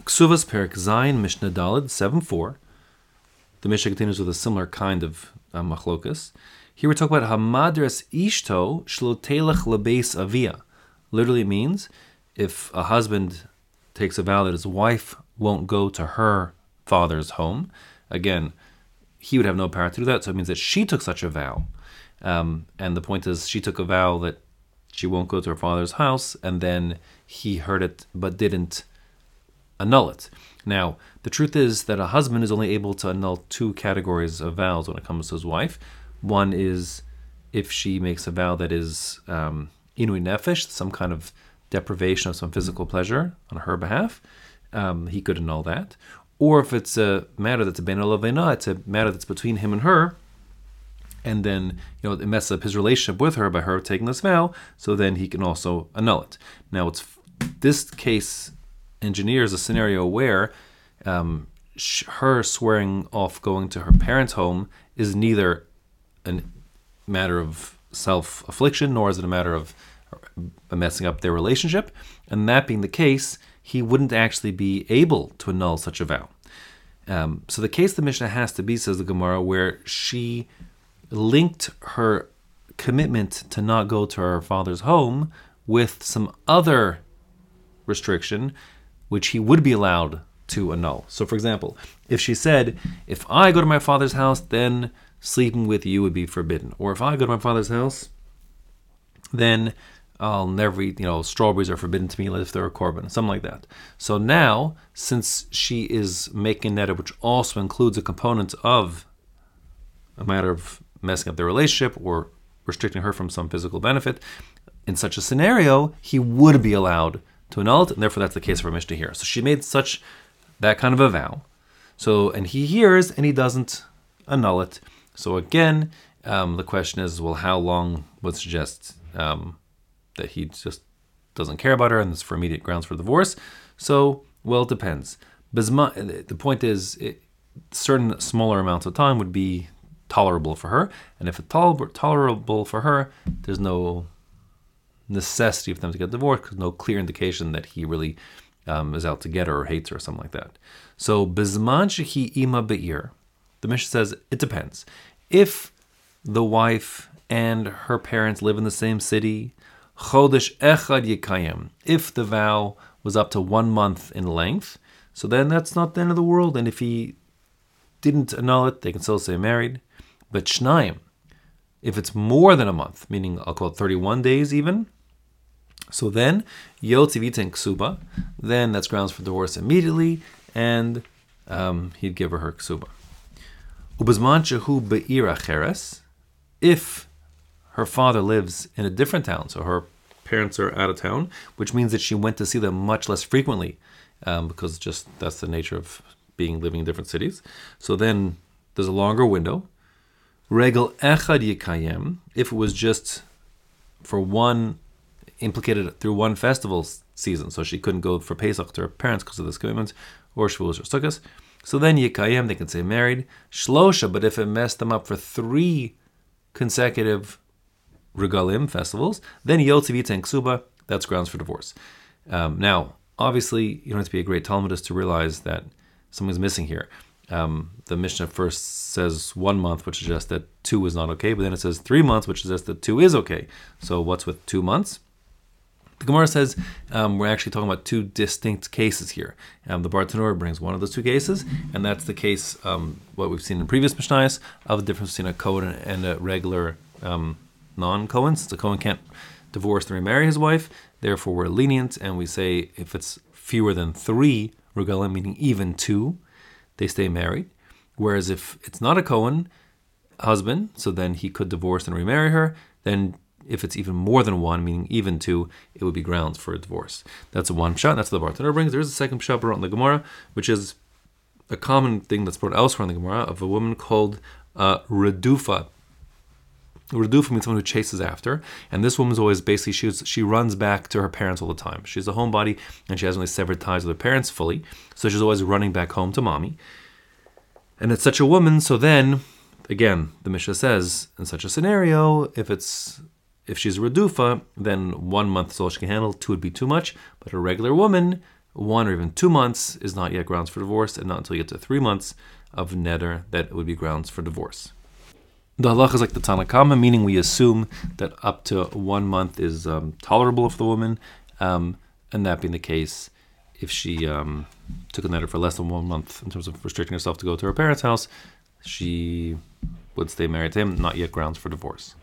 Ksuvas Perik Zayin Mishnah Daled 7:4. The Mishnah continues with a similar kind of machlokas. Here we're talking about Hamadras Ishto Shlotelech Lebeis Avia. Literally it means if a husband takes a vow that his wife won't go to her father's home, again, he would have no power to do that, so it means that she took such a vow. And the point is, she took a vow that she won't go to her father's house, and then he heard it but didn't annul it. Now, the truth is that a husband is only able to annul two categories of vows when it comes to his wife. One is if she makes a vow that is inui nefesh, some kind of deprivation of some physical pleasure on her behalf, he could annul that. Or if it's a matter that's a bein lavena, it's a matter that's between him and her, and then it messes up his relationship with her by her taking this vow, so then he can also annul it. Now, this case engineers a scenario where her swearing off going to her parents' home is neither a matter of self-affliction, nor is it a matter of messing up their relationship. And that being the case, he wouldn't actually be able to annul such a vow. So the case the Mishnah has to be, says the Gemara, where she linked her commitment to not go to her father's home with some other restriction, which he would be allowed to annul. So, for example, if she said, if I go to my father's house, then sleeping with you would be forbidden. Or if I go to my father's house, then I'll never eat, strawberries are forbidden to me if they're a korban, something like that. So now, since she is making neder, which also includes a component of a matter of messing up their relationship or restricting her from some physical benefit, in such a scenario, he would be allowed to annul it, and therefore that's the case for Mishnah here. So she made that kind of a vow. So, and he hears and he doesn't annul it. So again, the question is, well, how long would suggest that he just doesn't care about her and it's for immediate grounds for divorce? So, well, it depends. The point is, certain smaller amounts of time would be tolerable for her, and if it's tolerable for her, there's no necessity for them to get divorced because no clear indication that he really is out to get her or hates her or something like that. So bizman shehi ima be'ir, the Mishnah says it depends. If the wife and her parents live in the same city, chodesh echad yikayim, if the vow was up to 1 month in length, so then that's not the end of the world. And if he didn't annul it, they can still stay married. But shnayim, if it's more than a month, meaning I'll call it 31 days even, so then yotzi v'iten ksuba, then that's grounds for divorce immediately, and he'd give her ksuba. Ubezman shehu be'ir acheres, if her father lives in a different town, so her parents are out of town, which means that she went to see them much less frequently, because just that's the nature of living in different cities. So then there's a longer window. Regel echad yikayem, if it was just for one, implicated through one festival season, so she couldn't go for Pesach to her parents because of this commitment, or Shavuos or Sukkot, so then yikayem, they can say married. Shlosha, but if it messed them up for 3 consecutive regalim festivals, then yotzi v'iten ksuba, that's grounds for divorce. Now, obviously, you don't have to be a great Talmudist to realize that something's missing here. The Mishnah first says 1 month, which suggests that 2 is not okay, but then it says 3 months, which suggests that 2 is okay. So what's with 2 months? The Gemara says we're actually talking about 2 distinct cases here. The Bartanura brings one of those 2 cases, and that's the case, what we've seen in previous Mishnayos, of the difference between a Kohen and a regular non-Kohen. Since the Kohen can't divorce and remarry his wife, therefore we're lenient, and we say if it's fewer than 3 regalim, meaning even 2, they stay married. Whereas if it's not a Kohen husband, so then he could divorce and remarry her, then if it's even more than 1, meaning even 2, it would be grounds for a divorce. That's one pshat, that's what the Bartanura brings. There's a second pshat brought in the Gemara, which is a common thing that's brought elsewhere in the Gemara, of a woman called Redufa. Redufa means someone who chases after, and this woman's always basically, she runs back to her parents all the time. She's a homebody, and she hasn't really severed ties with her parents fully, so she's always running back home to mommy. And it's such a woman, so then, again, the Mishnah says, in such a scenario, if she's a Redufa, then 1 month is all she can handle, 2 would be too much, but a regular woman, 1 or even 2 months is not yet grounds for divorce, and not until you get to 3 months of neder that would be grounds for divorce. The halacha is like the Tanna Kama, meaning we assume that up to 1 month is tolerable for the woman, and that being the case, if she took a neder for less than 1 month in terms of restricting herself to go to her parents' house, she would stay married to him, not yet grounds for divorce.